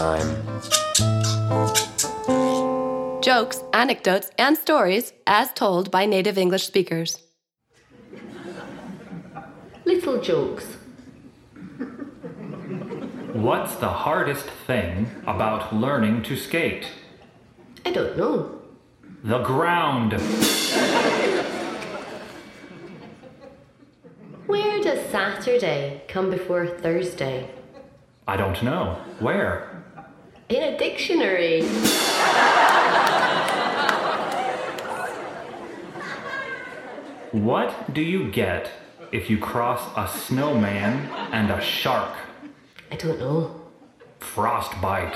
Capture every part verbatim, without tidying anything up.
time. Jokes, anecdotes, and stories as told by native English speakers. Little jokes. What's the hardest thing about learning to skate? I don't know. The ground. Where does Saturday come before Thursday? I don't know. Where? In a dictionary. What do you get if you cross a snowman and a shark? I don't know. Frostbite.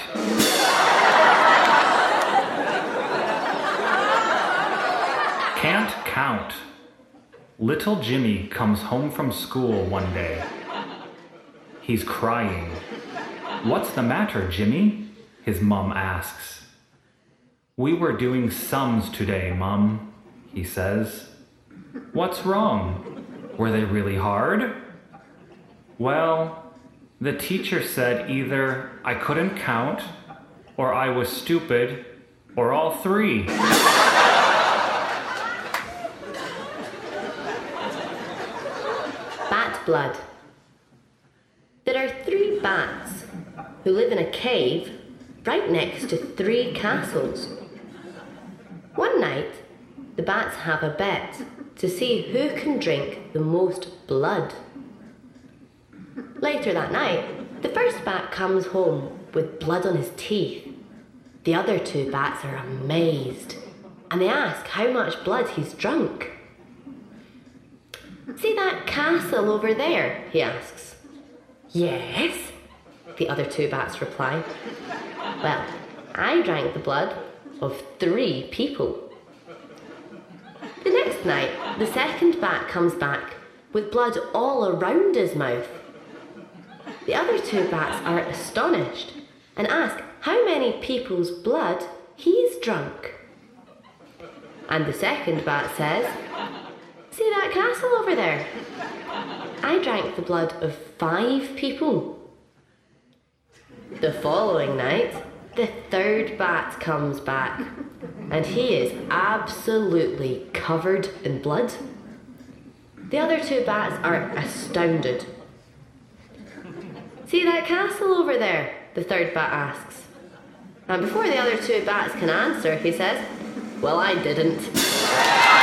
Can't count. Little Jimmy comes home from school one day. He's crying. What's the matter, Jimmy? His mum asks. We were doing sums today, Mum, he says. What's wrong? Were they really hard? Well, the teacher said either I couldn't count, or I was stupid, or all three. Bat blood. There are three bats who live in a cave right next to three castles. One night, the bats have a bet to see who can drink the most blood. Later that night, the first bat comes home with blood on his teeth. The other two bats are amazed, and they ask how much blood he's drunk. See that castle over there? He asks. Yes, the other two bats reply. Well, I drank the blood of three people. The next night, the second bat comes back with blood all around his mouth. The other two bats are astonished and ask how many people's blood he's drunk. And the second bat says, see that castle over there? I drank the blood of five people. The following night, the third bat comes back, and he is absolutely covered in blood. The other two bats are astounded. See that castle over there? The third bat asks. And before the other two bats can answer, he says, well, I didn't.